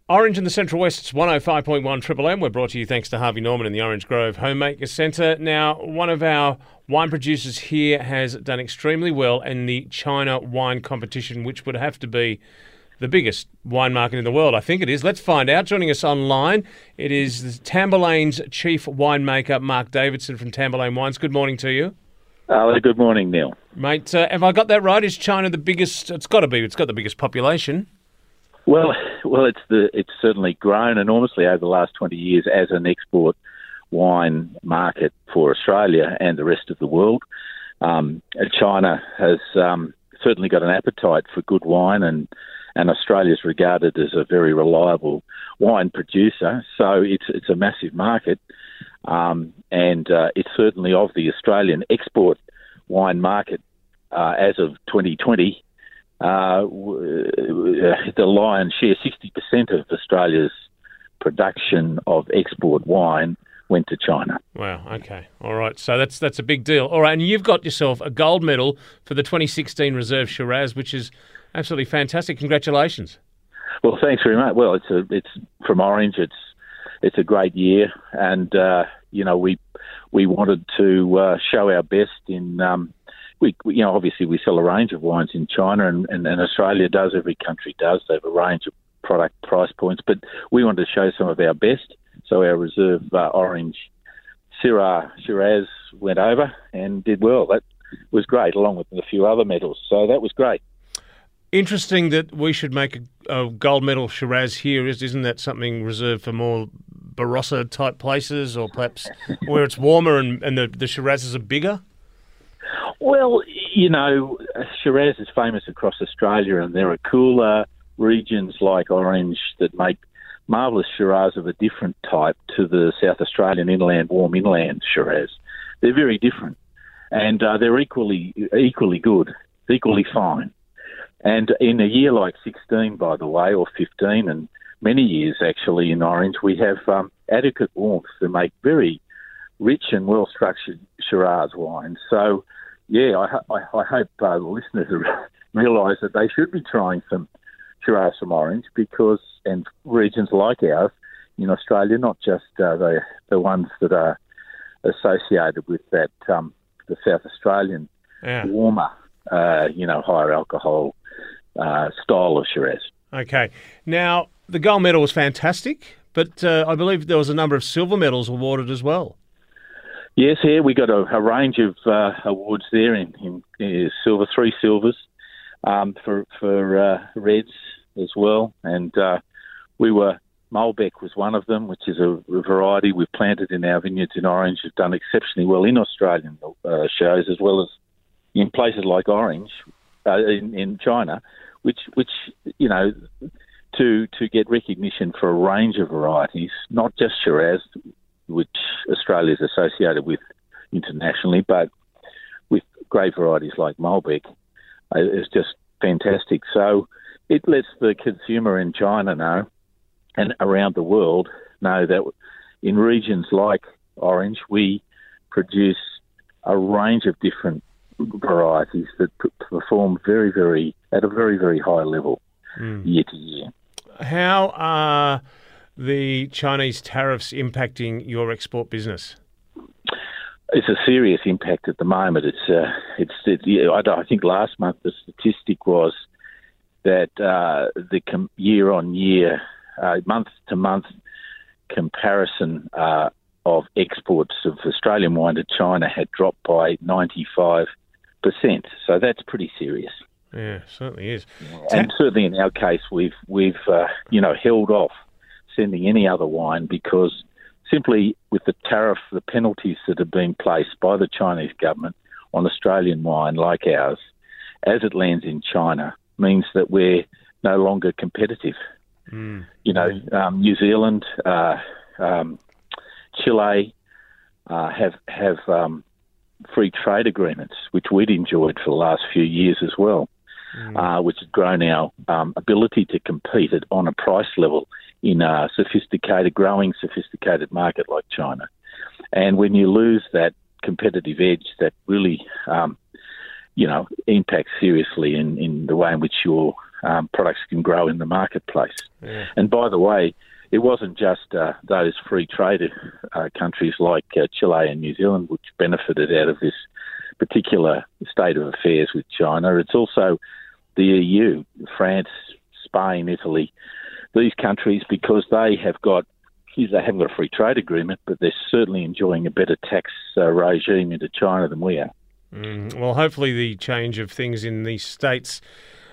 Orange in the Central West, it's 105.1 Triple M. We're brought to you thanks to Harvey Norman and the Orange Grove Homemaker Centre. Now, one of our wine producers here has done extremely well in the China wine competition, which would have to be the biggest wine market in the world. I think it is. Let's find out. Joining us online, it is Tamburlaine's chief winemaker, Mark Davidson from Tamburlaine Wines. Good morning to you. Good morning, Neil. Mate, have I got that right? Is China the biggest? It's got to be. It's got the biggest population. Well, it's certainly grown enormously over the last 20 years as an export wine market for Australia and the rest of the world. China has certainly got an appetite for good wine, and Australia is regarded as a very reliable wine producer. So it's a massive market, and it's certainly of the Australian export wine market as of 2020. The lion's share, 60% of Australia's production of export wine went to China. Wow, okay. All right, so that's a big deal. All right, and you've got yourself a gold medal for the 2016 Reserve Shiraz, which is absolutely fantastic. Congratulations. Well, thanks very much. Well, it's from Orange. It's a great year, and we wanted to show our best in. We obviously we sell a range of wines in China, and Australia does. Every country does. They have a range of product price points, but we wanted to show some of our best. So our Reserve Orange Syrah Shiraz went over and did well. That was great, along with a few other medals. So that was great. Interesting that we should make a gold medal Shiraz here. Isn't that something reserved for more Barossa type places, or perhaps where it's warmer and the Shirazes are bigger? Well, Shiraz is famous across Australia, and there are cooler regions like Orange that make marvellous Shiraz of a different type to the South Australian warm inland Shiraz. They're very different, and they're equally good, equally fine. And in a year like 16, by the way, or 15, and many years actually in Orange, we have adequate warmth to make very rich and well-structured Shiraz wines. So, yeah, I hope the listeners realise that they should be trying some Shiraz from Orange, and regions like ours in Australia, not just the ones that are associated with that the South Australian warmer, higher alcohol style of Shiraz. Okay. Now, the gold medal was fantastic, but I believe there was a number of silver medals awarded as well. Yes, here we got a range of awards there in silver, 3 silvers for reds as well, and Malbec was one of them, which is a variety we've planted in our vineyards in Orange. Have done exceptionally well in Australian shows, as well as in places like Orange in China, which to get recognition for a range of varieties, not just Shiraz, which Australia is associated with internationally, but with great varieties like Malbec, is just fantastic. So it lets the consumer in China know, and around the world know, that in regions like Orange, we produce a range of different varieties that perform very, very at a very, very high level year to year. How are the Chinese tariffs impacting your export business? It's a serious impact at the moment. I think last month the statistic was that the year-on-year, month-to-month comparison of exports of Australian wine to China had dropped by 95%. So that's pretty serious. Yeah, certainly is. And certainly in our case, we've held off sending any other wine because simply with the tariff, the penalties that have been placed by the Chinese government on Australian wine like ours, as it lands in China, means that we're no longer competitive. New Zealand, Chile have free trade agreements, which we'd enjoyed for the last few years as well, which has grown our ability to compete on a price level in a growing sophisticated market like China. And when you lose that competitive edge, that really, impacts seriously in the way in which your products can grow in the marketplace. Yeah. And by the way, it wasn't just those free trade countries like Chile and New Zealand which benefited out of this particular state of affairs with China. It's also the EU, France, Spain, Italy, these countries, because they haven't got a free trade agreement, but they're certainly enjoying a better tax regime into China than we are. Well, hopefully the change of things in these states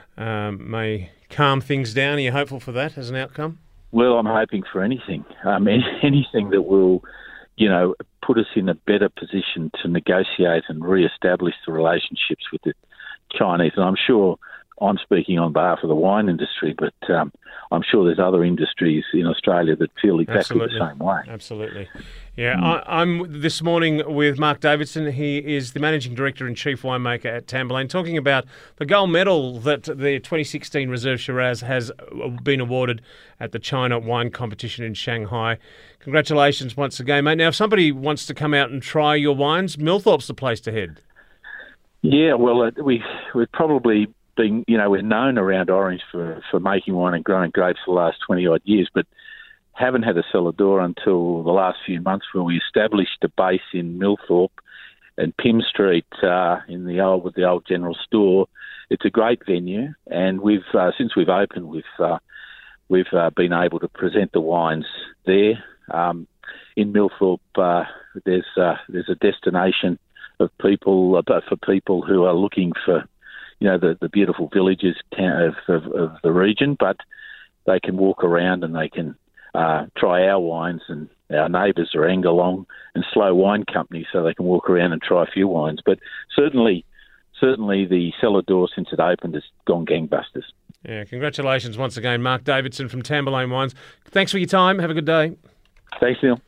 may calm things down. Are you hopeful for that as an outcome? Well, I'm hoping for anything. Anything that will, put us in a better position to negotiate and re-establish the relationships with the Chinese. And I'm sure I'm speaking on behalf of the wine industry, but I'm sure there's other industries in Australia that feel exactly the same way. Absolutely. Yeah, I'm this morning with Mark Davidson. He is the Managing Director and Chief Winemaker at Tamburlaine, talking about the gold medal that the 2016 Reserve Shiraz has been awarded at the China Wine Competition in Shanghai. Congratulations once again, mate. Now, if somebody wants to come out and try your wines, Millthorpe's the place to head. Yeah, well, we've probably been, we're known around Orange for making wine and growing grapes for the last 20-odd years, but haven't had a cellar door until the last few months, where we established a base in Millthorpe and Pym Street with the old general store. It's a great venue, and we've since we've opened, we've been able to present the wines there. In Millthorpe, there's a destination of people for people who are looking for the beautiful villages of the region, but they can walk around and they can try our wines, and our neighbours are Engelong and Slow Wine Company, so they can walk around and try a few wines. But certainly the cellar door since it opened has gone gangbusters. Yeah, congratulations once again, Mark Davidson from Tamburlaine Wines. Thanks for your time. Have a good day. Thanks, Neil.